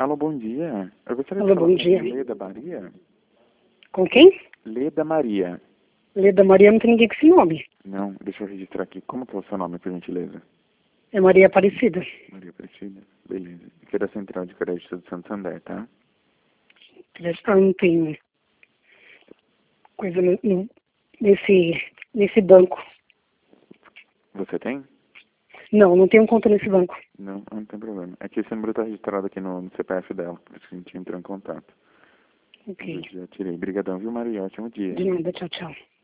Alô, bom dia. Eu gostaria Alô, de falar bom com dia. Leda Maria. Com quem? Leda Maria. Leda Maria, não tem ninguém com esse nome. Não, deixa eu registrar aqui. Como que é o seu nome, por gentileza? É Maria Aparecida. Maria Aparecida. Beleza. Aqui é da Central de Crédito do Santander, tá? Não tem coisa nesse banco. Você tem? Não tenho conta nesse banco. Não, não tem problema. É que esse número está registrado aqui no CPF dela, por isso que a gente entrou em contato. Ok. Eu já tirei. Obrigadão, viu, Maria? Ótimo dia. De nada, tchau, tchau.